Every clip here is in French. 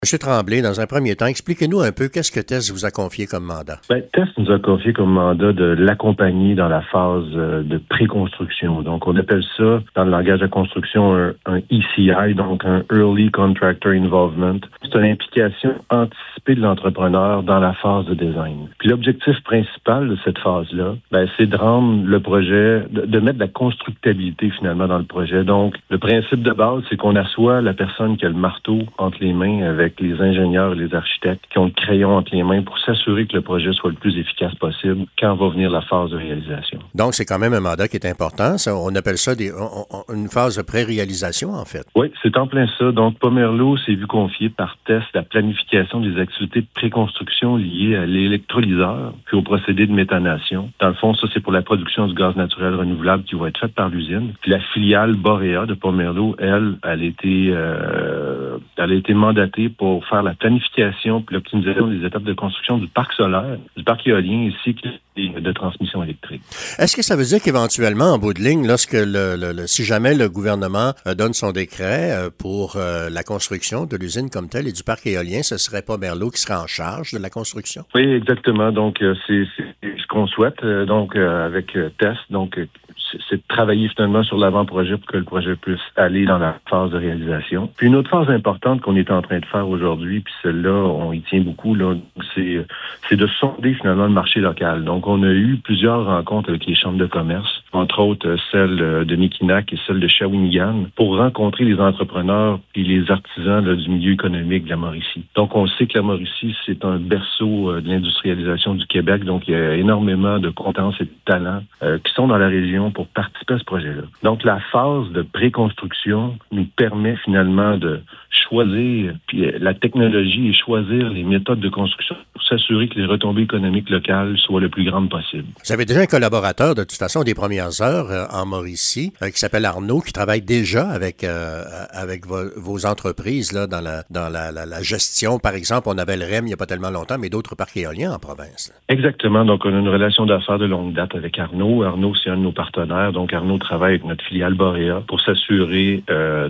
Monsieur Tremblay, dans un premier temps, expliquez-nous un peu qu'est-ce que TES vous a confié comme mandat. TES nous a confié comme mandat de l'accompagner dans la phase de pré-construction. Donc, on appelle ça, dans le langage de construction, un ECI, donc un Early Contractor Involvement. C'est une implication anticipée de l'entrepreneur dans la phase de design. Puis l'objectif principal de cette phase-là, c'est de rendre le projet, de mettre de la constructabilité finalement dans le projet. Donc, le principe de base, c'est qu'on assoit la personne qui a le marteau entre les mains avec les ingénieurs et les architectes qui ont le crayon entre les mains pour s'assurer que le projet soit le plus efficace possible quand va venir la phase de réalisation. Donc, c'est quand même un mandat qui est important. Ça, on appelle ça une phase de pré-réalisation, en fait. Oui, c'est en plein ça. Donc, Pomerleau s'est vu confier par TES la planification des activités de pré-construction liées à l'électrolyseur puis au procédé de méthanation. Dans le fond, ça, c'est pour la production du gaz naturel renouvelable qui va être faite par l'usine. Puis la filiale Borea de Pomerleau, elle a été mandatée pour faire la planification puis l'optimisation des étapes de construction du parc solaire, du parc éolien ainsi que de transmission électrique. Est-ce que ça veut dire qu'éventuellement, en bout de ligne, lorsque si jamais le gouvernement donne son décret pour la construction de l'usine comme telle et du parc éolien, ce serait Pomerleau qui serait en charge de la construction? Oui, exactement. Donc, c'est ce qu'on souhaite avec TES. Donc, c'est de travailler finalement sur l'avant-projet pour que le projet puisse aller dans la phase de réalisation. Puis une autre phase importante qu'on est en train de faire aujourd'hui, puis celle-là, on y tient beaucoup, là, c'est de sonder finalement le marché local. Donc, on a eu plusieurs rencontres avec les chambres de commerce, entre autres celle de Mekinac et celle de Shawinigan, pour rencontrer les entrepreneurs et les artisans du milieu économique de la Mauricie. Donc, on sait que la Mauricie, c'est un berceau de l'industrialisation du Québec. Donc, il y a énormément de compétences et de talents qui sont dans la région pour participer à ce projet-là. Donc, la phase de pré-construction nous permet finalement de choisir la technologie et choisir les méthodes de construction pour s'assurer que les retombées économiques locales soient le plus grandes possible. Vous avez déjà un collaborateur, de toute façon, des premières heures en Mauricie, qui s'appelle Arnaud, qui travaille déjà avec vos entreprises là, dans la gestion. Par exemple, on avait le REM il n'y a pas tellement longtemps, mais d'autres parcs éoliens en province. Exactement. Donc, on a une relation d'affaires de longue date avec Arnaud. Arnaud, c'est un de nos partenaires. Donc, Arnaud travaille avec notre filiale Borea pour s'assurer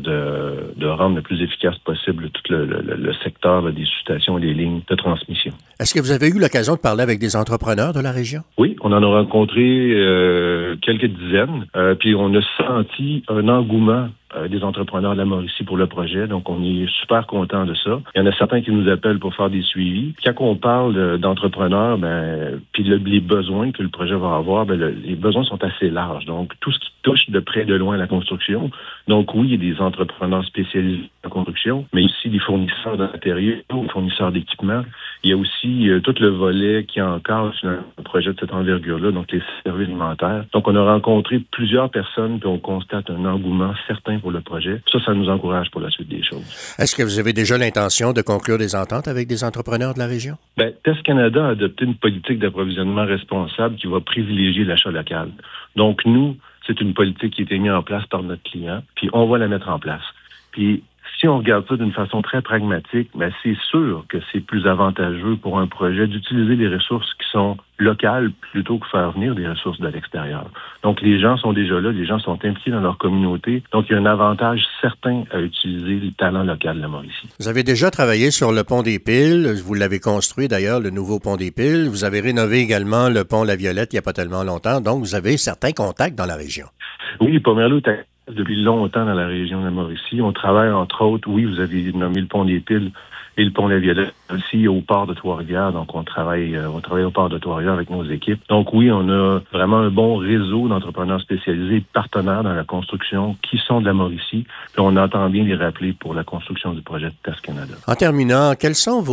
de rendre le plus efficace possible tout le secteur des stations et des lignes de transmission. Est-ce que vous avez eu l'occasion de parler avec des entrepreneurs de la région? Oui, on en a rencontré quelques dizaines. Puis, on a senti un engouement des entrepreneurs de la Mauricie pour le projet. Donc, on est super content de ça. Il y en a certains qui nous appellent pour faire des suivis. Quand on parle d'entrepreneurs, puis les besoins que le projet va avoir, les besoins sont assez larges. Donc, tout ce qui touche de près de loin à la construction. Donc, oui, il y a des entrepreneurs spécialisés en construction, mais aussi des fournisseurs de matériaux, des fournisseurs d'équipements. Il y a aussi tout le volet qui encadre un projet de cette envergure-là, donc les services alimentaires. Donc, on a rencontré plusieurs personnes, puis on constate un engouement certain pour le projet. Ça nous encourage pour la suite des choses. Est-ce que vous avez déjà l'intention de conclure des ententes avec des entrepreneurs de la région? TES Canada a adopté une politique d'approvisionnement responsable qui va privilégier l'achat local. Donc, nous, c'est une politique qui a été mise en place par notre client, puis on va la mettre en place. Puis, si on regarde ça d'une façon très pragmatique, c'est sûr que c'est plus avantageux pour un projet d'utiliser les ressources qui sont locales plutôt que faire venir des ressources de l'extérieur. Donc, les gens sont déjà là, les gens sont impliqués dans leur communauté. Donc, il y a un avantage certain à utiliser le talent local de la Mauricie. Vous avez déjà travaillé sur le pont des Piles. Vous l'avez construit d'ailleurs, le nouveau pont des Piles. Vous avez rénové également le pont La Violette il n'y a pas tellement longtemps. Donc, vous avez certains contacts dans la région. Oui, Pomerleau est depuis longtemps dans la région de la Mauricie. On travaille, entre autres, oui, vous avez nommé le pont des Piles et le pont La Violette aussi au port de Trois-Rivières. Donc, on travaille au port de Trois-Rivières avec nos équipes. Donc, oui, on a vraiment un bon réseau d'entrepreneurs spécialisés et partenaires dans la construction qui sont de la Mauricie. Puis, on entend bien les rappeler pour la construction du projet de TES Canada. En terminant, quelles sont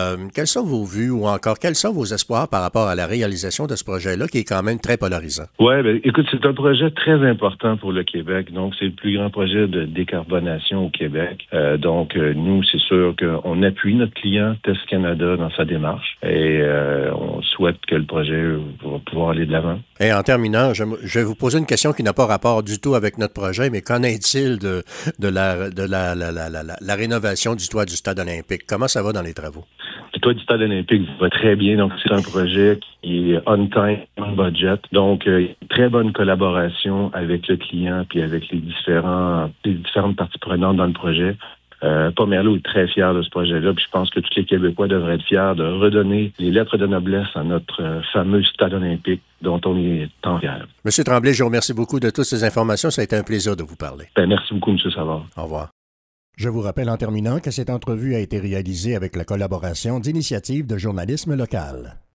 vos vues ou encore quels sont vos espoirs par rapport à la réalisation de ce projet-là qui est quand même très polarisant? Oui, écoute, c'est un projet très important pour le Québec. Donc, c'est le plus grand projet de décarbonation au Québec. Nous, c'est sûr qu'on appuie notre client TES Canada dans sa démarche et on souhaite que le projet va pouvoir aller de l'avant. Et en terminant, je vais vous poser une question qui n'a pas rapport du tout avec notre projet, mais qu'en est-il de la rénovation du toit du stade olympique? Comment ça va dans les travaux? Le toit du stade olympique va très bien. Donc, c'est un projet qui est on time, on budget. Donc, très bonne collaboration avec le client puis avec les différentes parties prenantes dans le projet. Pomerleau est très fier de ce projet-là, puis je pense que tous les Québécois devraient être fiers de redonner les lettres de noblesse à notre fameux stade olympique dont on est tant fiers. Monsieur Tremblay, je vous remercie beaucoup de toutes ces informations. Ça a été un plaisir de vous parler. Merci beaucoup, M. Savard. Au revoir. Je vous rappelle en terminant que cette entrevue a été réalisée avec la collaboration d'Initiative de journalisme local.